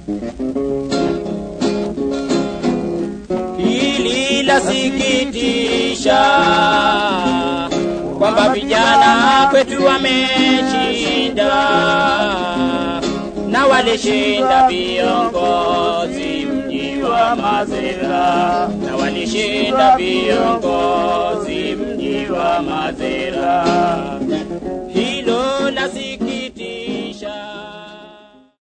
Hili lasikitisha kwamba vijana kwetu wameshinda, na walishinda viongozi mji wa Mazera, na walishinda viongozi mji wa Mazera.